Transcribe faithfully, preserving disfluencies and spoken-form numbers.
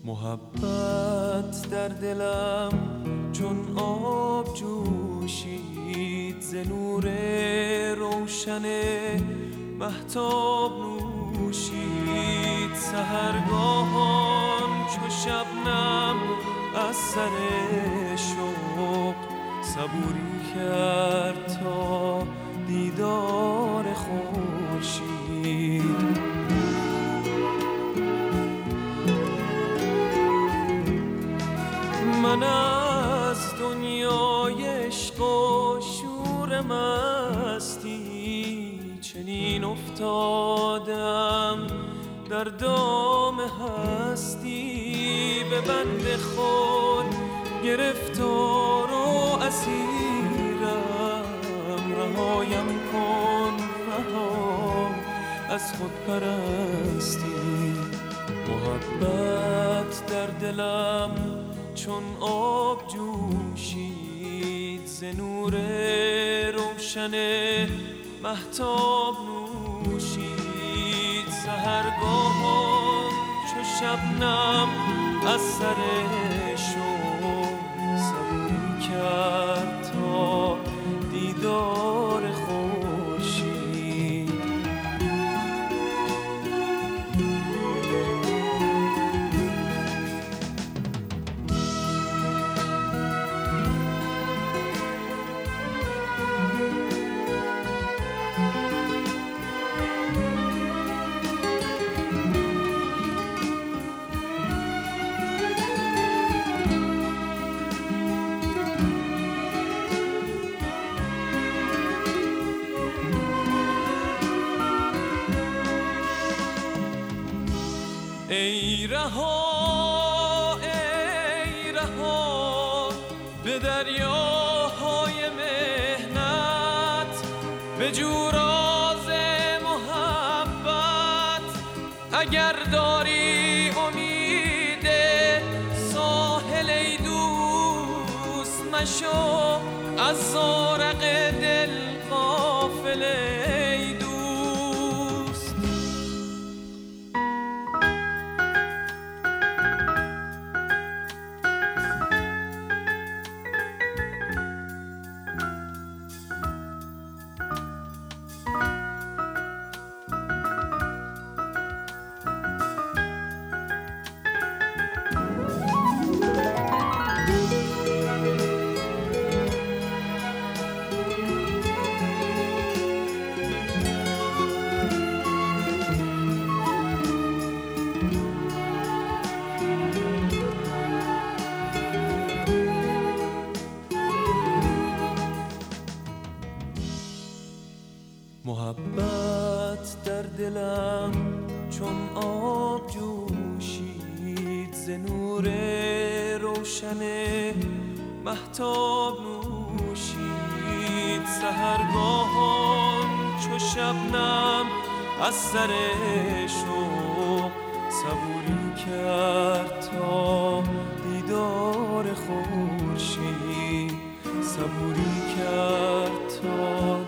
محبت در دلم چون آب جوشید، ز نور روشن مهتاب نوشید. سحرگاهان چو شبنم از سر شوق صبوری کرد تا دیدار خورشید. من از دنیای عشق و شور مستی چنین افتادم در دام هستی. به بند خود گرفتار و اسیرم، رهایم کن رها از خود پرستی. محبت در دلم چون آب جوشید، ز نور روشن مهتاب نوشید. سحرگاهان چو شبنم از سر شوق صبوری کرد تا دیدار خورشید. ای رها ای رها به دریاهای مهنت، به جو راز محبت. اگر داری امید ساحل ای دوست مشو، از زورق دل غافل ای دوست. محبت در دلم چون آب جوشید، ز نور روشن مهتاب نوشید. سحرگاهان چو شبنم از سر شوق صبوری کرد تا دیدار خورشید. صبوری کرد تا